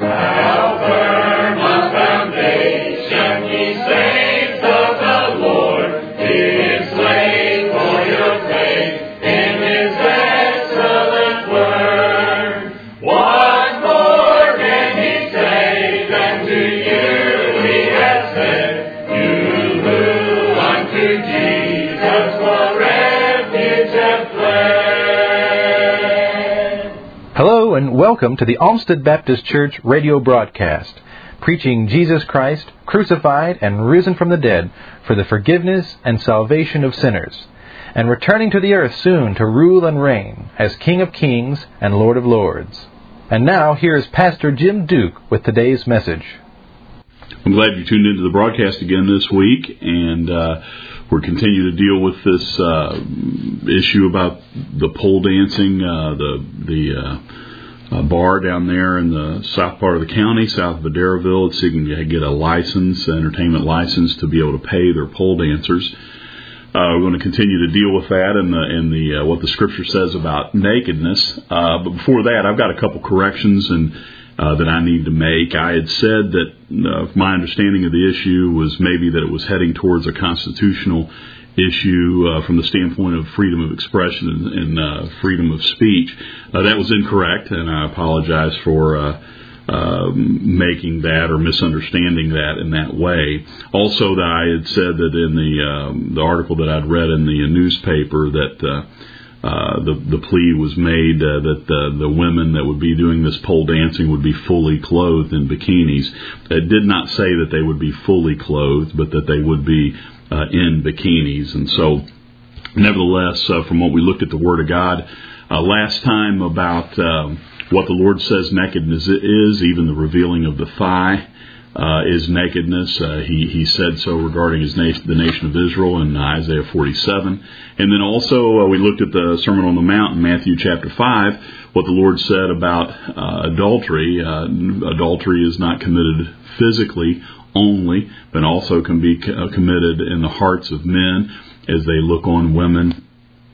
How firm a foundation ye saints of the Lord, is laid for your faith in His excellent word. What more can He say than to you He has said, you who unto Jesus for refuge have fled? Hello and welcome to the Olmsted Baptist Church radio broadcast, preaching Jesus Christ, crucified and risen from the dead for the forgiveness and salvation of sinners, and returning to the earth soon to rule and reign as King of Kings and Lord of Lords. And now, here is Pastor Jim Duke with today's message. I'm glad you tuned into the broadcast again this week, and we're continuing to deal with this issue about the pole dancing, the bar down there in the south part of the county, south of Adairville. It's seeking to get a license, entertainment license, to be able to pay their pole dancers. We're going to continue to deal with that and the what the Scripture says about nakedness. But before that, I've got a couple corrections that I need to make. I had said that my understanding of the issue was maybe that it was heading towards a constitutional issue from the standpoint of freedom of expression and freedom of speech. That was incorrect, and I apologize for making that or misunderstanding that in that way. Also, that I had said that in the article that I'd read in the newspaper that the plea was made that the women that would be doing this pole dancing would be fully clothed in bikinis. It did not say that they would be fully clothed, but that they would be in bikinis. And so, nevertheless, from what we looked at the Word of God last time about what the Lord says nakedness is, even the revealing of the thigh is nakedness. He said so regarding the nation of Israel in Isaiah 47. And then also we looked at the Sermon on the Mount in Matthew chapter 5, what the Lord said about adultery. Adultery is not committed physically only, but also can be committed in the hearts of men as they look on women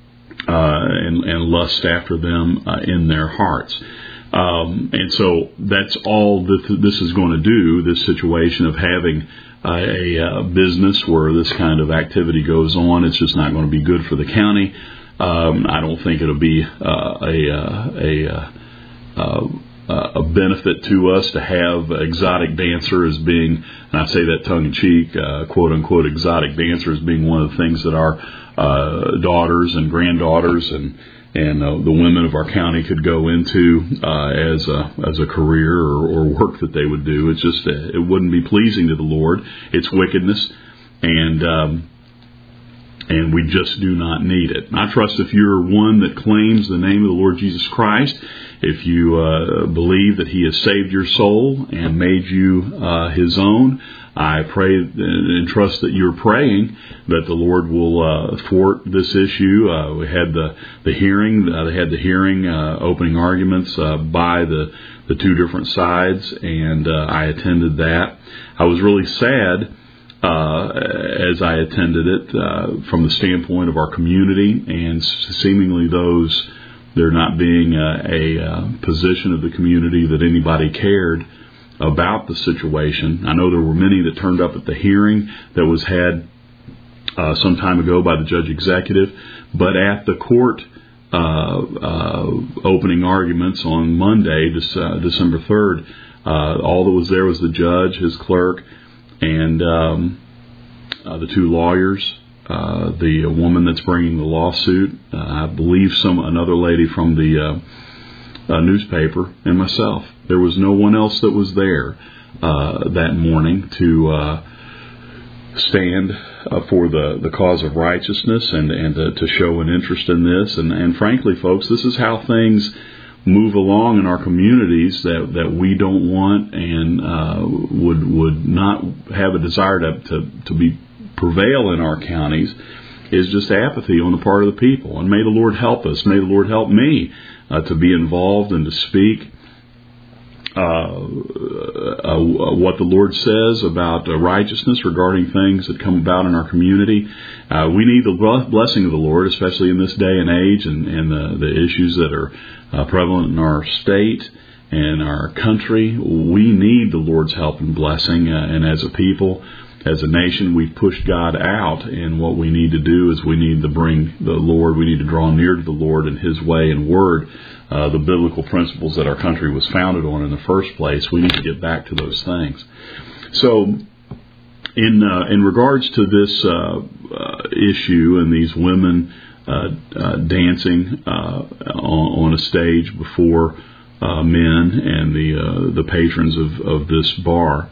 and lust after them in their hearts. And so that's all that this is going to do, this situation of having a business where this kind of activity goes on. It's just not going to be good for the county. I don't think it'll be a benefit to us to have exotic dancer as being, and I say that tongue-in-cheek, quote-unquote exotic dancer as being one of the things that our daughters and granddaughters and the women of our county could go into as a career or work that they would do. It's just it wouldn't be pleasing to the Lord. It's wickedness, and we just do not need it. I trust if you're one that claims the name of the Lord Jesus Christ, if you believe that He has saved your soul and made you His own, I pray and trust that you're praying that the Lord will thwart this issue. We had the hearing. They had the hearing, opening arguments by the two different sides, and I attended that. I was really sad as I attended it from the standpoint of our community and seemingly those there not being a position of the community that anybody cared about the situation. I know there were many that turned up at the hearing that was had some time ago by the judge executive, but at the court opening arguments on Monday, December 3rd, all that was there was the judge, his clerk, and the two lawyers, the woman that's bringing the lawsuit, I believe another lady from the newspaper, and myself. There was no one else that was there that morning to stand for the cause of righteousness and to show an interest in this. And frankly, folks, this is how things move along in our communities that we don't want and would not have a desire to prevail in our counties, is just apathy on the part of the people. And may the Lord help us. May the Lord help me to be involved and to speak what the Lord says about righteousness regarding things that come about in our community. We need the blessing of the Lord, especially in this day and age, and the issues that are prevalent in our state and our country. We need the Lord's help and blessing, and as a people, as a nation, we've pushed God out, and what we need to do is we need to bring the Lord, we need to draw near to the Lord and His way and Word, the biblical principles that our country was founded on in the first place. We need to get back to those things. So, in regards to this issue and these women dancing on a stage before men and the patrons of this bar,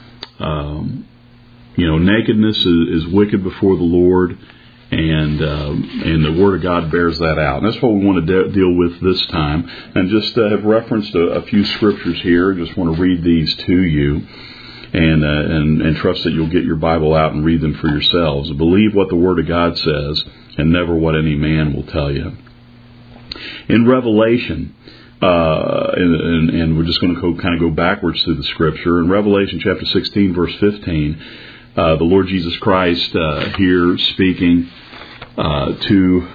nakedness is wicked before the Lord, and the Word of God bears that out. And that's what we want to deal with this time. And just have referenced a few scriptures here. Just want to read these to you, and trust that you'll get your Bible out and read them for yourselves. Believe what the Word of God says, and never what any man will tell you. In Revelation, and we're just going to kind of go backwards through the Scripture. In Revelation chapter 16, verse 15, the Lord Jesus Christ here speaking to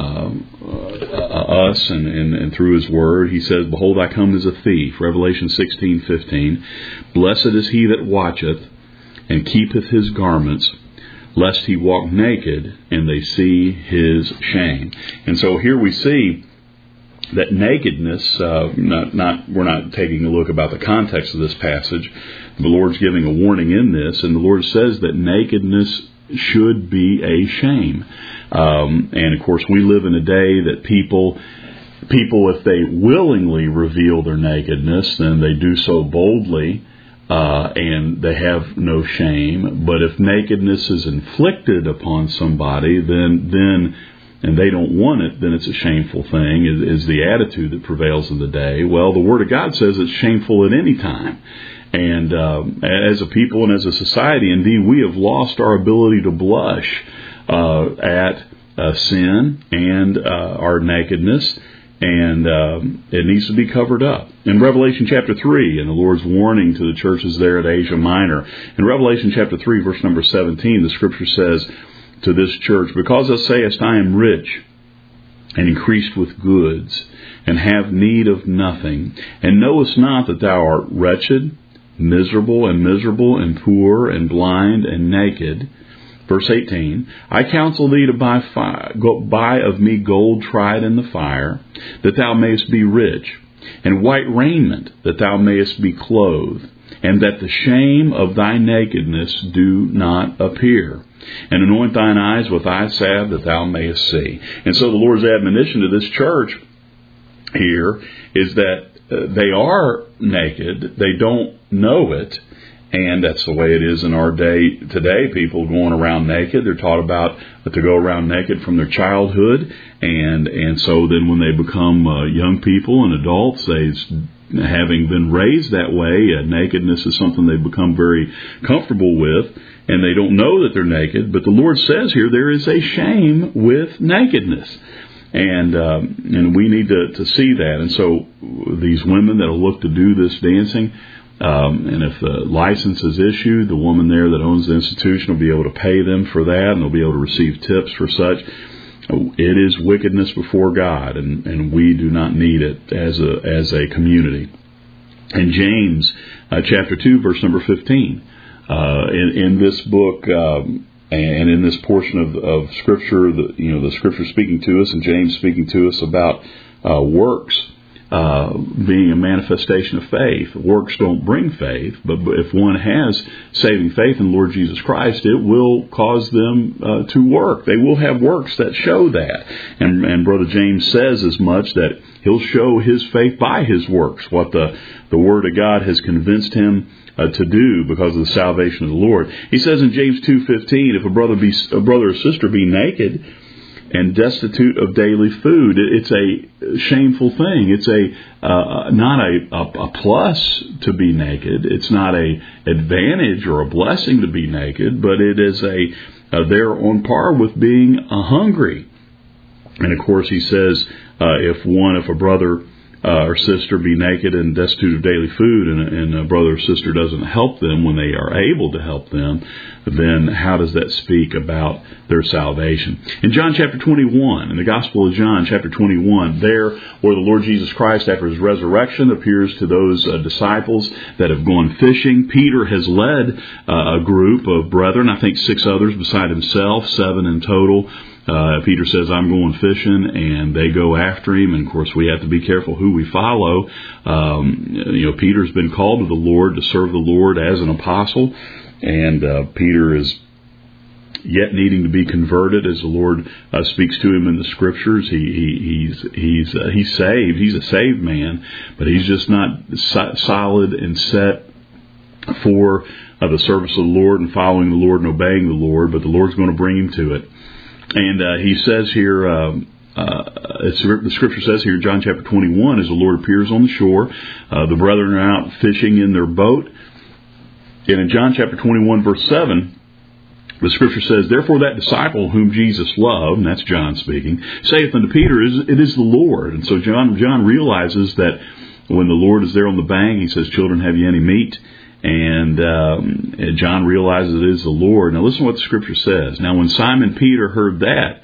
us and through His Word, He says, "Behold, I come as a thief." Revelation 16:15. "Blessed is he that watcheth and keepeth his garments, lest he walk naked and they see his shame." And so here we see that nakedness, we're not taking a look about the context of this passage. The Lord's giving a warning in this, and the Lord says that nakedness should be a shame. And of course, we live in a day that people, if they willingly reveal their nakedness, then they do so boldly, and they have no shame. But if nakedness is inflicted upon somebody, then and they don't want it, then it's a shameful thing, is the attitude that prevails in the day. Well, the Word of God says it's shameful at any time. And as a people and as a society, indeed, we have lost our ability to blush at sin and our nakedness, and it needs to be covered up. In Revelation chapter 3, and the Lord's warning to the churches there at Asia Minor, in Revelation chapter 3, verse number 17, the Scripture says to this church, "Because thou sayest, I am rich, and increased with goods, and have need of nothing, and knowest not that thou art wretched, miserable, and poor, and blind, and naked." Verse 18, "I counsel thee to buy of me gold tried in the fire, that thou mayest be rich, and white raiment, that thou mayest be clothed, and that the shame of thy nakedness do not appear. And anoint thine eyes with eye salve, that thou mayest see." And so the Lord's admonition to this church here is that they are naked. They don't know it. And that's the way it is in our day today. People going around naked. They're taught about to go around naked from their childhood. And so then when they become young people and adults, having been raised that way, nakedness is something they become very comfortable with. And they don't know that they're naked. But the Lord says here there is a shame with nakedness. And we need to see that. And so these women that will look to do this dancing, and if the license is issued, the woman there that owns the institution will be able to pay them for that, and they'll be able to receive tips for such. It is wickedness before God, and we do not need it as a community. In James chapter 2, verse number 15, in this book, and in this portion of Scripture, the Scripture speaking to us, and James speaking to us about works being a manifestation of faith. Works don't bring faith, but if one has saving faith in the Lord Jesus Christ, it will cause them to work. They will have works that show that. And Brother James says as much, that he'll show his faith by his works, what the Word of God has convinced him to do because of the salvation of the Lord. He says in James 2:15, if a brother or sister be naked and destitute of daily food, it's a shameful thing. It's not a plus to be naked. It's not a advantage or a blessing to be naked, but it is they're on par with being hungry. And of course, he says if a brother or sister be naked and destitute of daily food, and a brother or sister doesn't help them when they are able to help them, then how does that speak about their salvation? In John chapter 21, in the Gospel of John chapter 21, there where the Lord Jesus Christ, after his resurrection, appears to those disciples that have gone fishing. Peter has led a group of brethren, I think 6 others beside himself, 7 in total. Peter says, I'm going fishing, and they go after him. And of course, we have to be careful who we follow. Peter's been called to the Lord to serve the Lord as an apostle, and Peter is yet needing to be converted as the Lord speaks to him in the Scriptures. He's saved. He's a saved man, but he's just not solid and set for the service of the Lord and following the Lord and obeying the Lord. But the Lord's going to bring him to it. And he says here, the Scripture says here, John chapter 21, as the Lord appears on the shore, the brethren are out fishing in their boat. And in John chapter 21, verse 7, the Scripture says, therefore that disciple whom Jesus loved, and that's John speaking, saith unto Peter, it is the Lord. And so John realizes that when the Lord is there on the bank, he says, children, have ye any meat? And John realizes it is the Lord. Now listen to what the Scripture says. Now when Simon Peter heard that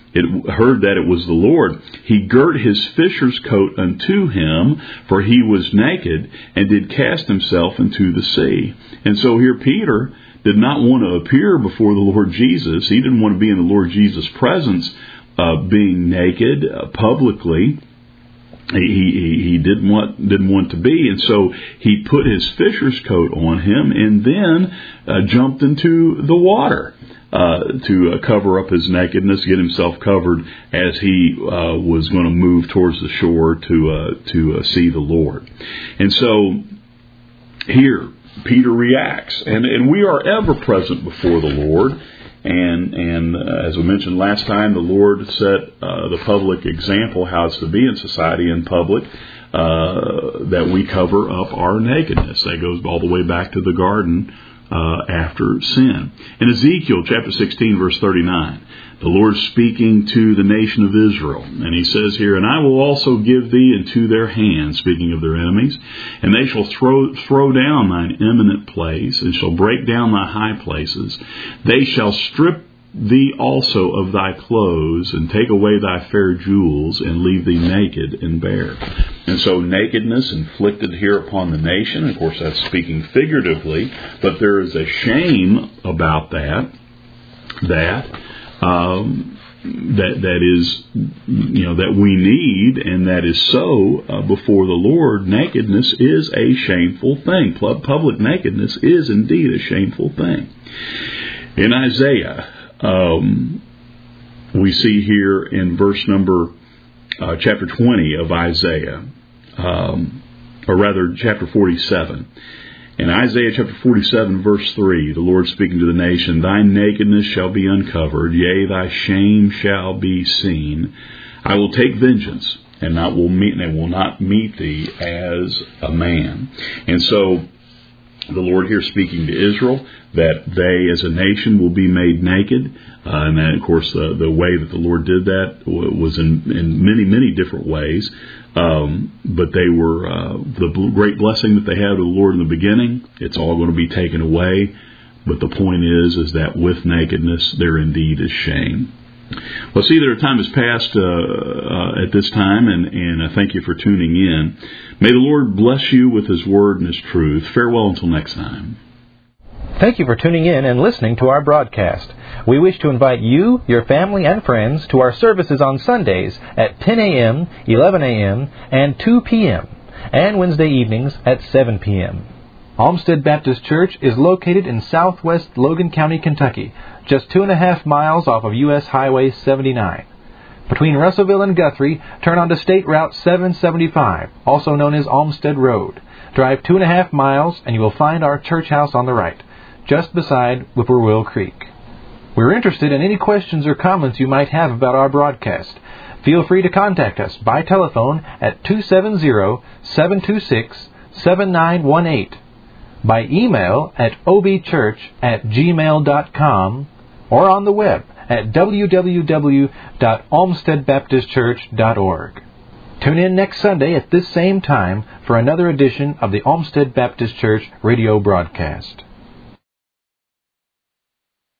it was the Lord, he girt his fisher's coat unto him, for he was naked, and did cast himself into the sea. And so here Peter did not want to appear before the Lord Jesus. He didn't want to be in the Lord Jesus' presence, being naked publicly. He didn't want to be, and so he put his fisher's coat on him, and then jumped into the water to cover up his nakedness, get himself covered as he was going to move towards the shore to see the Lord. And so here Peter reacts, and we are ever present before the Lord. And as we mentioned last time, the Lord set the public example how it's to be in society in public, that we cover up our nakedness. That goes all the way back to the garden after sin. In Ezekiel chapter 16, verse 39, the Lord speaking to the nation of Israel, and he says here, and I will also give thee into their hands, speaking of their enemies, and they shall throw down thine eminent place, and shall break down thy high places. They shall strip thee also of thy clothes, and take away thy fair jewels, and leave thee naked and bare. And so nakedness inflicted here upon the nation, of course that's speaking figuratively, but there is a shame about that is, that we need, and that is so before the Lord. Nakedness is a shameful thing. Public nakedness is indeed a shameful thing. In Isaiah, we see here in verse number chapter 20 of Isaiah, or rather chapter 47. In Isaiah chapter 47, verse 3, the Lord speaking to the nation, thy nakedness shall be uncovered, yea, thy shame shall be seen. I will take vengeance, and will not meet thee as a man. And so the Lord here speaking to Israel, that they as a nation will be made naked. And that, of course, the way that the Lord did that was in many, many different ways. But they were the great blessing that they had of the Lord in the beginning. It's all going to be taken away. But the point is that with nakedness, there indeed is shame. Well, see, our time has passed at this time, and I thank you for tuning in. May the Lord bless you with His Word and His truth. Farewell until next time. Thank you for tuning in and listening to our broadcast. We wish to invite you, your family, and friends to our services on Sundays at 10 a.m., 11 a.m., and 2 p.m., and Wednesday evenings at 7 p.m. Olmsted Baptist Church is located in southwest Logan County, Kentucky, just 2.5 miles off of U.S. Highway 79. Between Russellville and Guthrie, turn onto State Route 775, also known as Olmsted Road. Drive 2.5 miles and you will find our church house on the right, just beside Whippoorwill Creek. We're interested in any questions or comments you might have about our broadcast. Feel free to contact us by telephone at 270-726-7918, by email at obchurch@gmail.com, or on the web at www.olmstedbaptistchurch.org. Tune in next Sunday at this same time for another edition of the Olmsted Baptist Church radio broadcast.